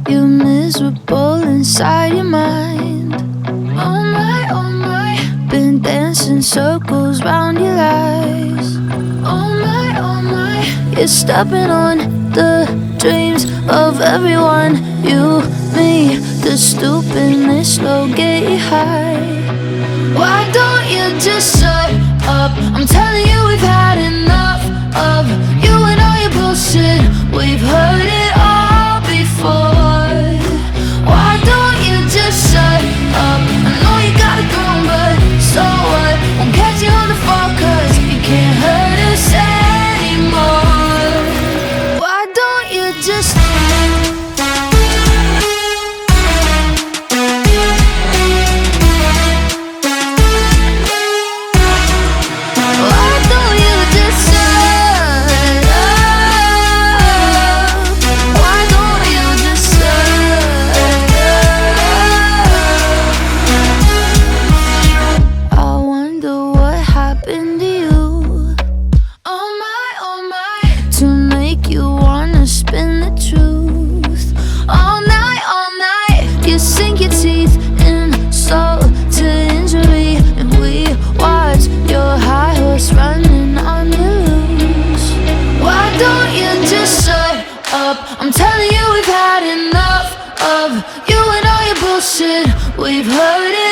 You're miserable inside your mind. Oh my, been dancing circles round your lies. Oh my, you're stepping on the dreams of everyone. You, me, the stupidness, slow, get you high. Why don't you just shut up? I'm telling you we've had enough of you and all your bullshit. We've heard it all before. Why don't you just shut up? I know you got it going, but so what? Won't catch you on the fall, cause you can't hurt us anymore. Why don't you just to make you wanna spin the truth? All night, you sink your teeth in salt to injury, and we watch your high horse running on your loose. Why don't you just shut up? I'm telling you we've had enough of you and all your bullshit. We've heard it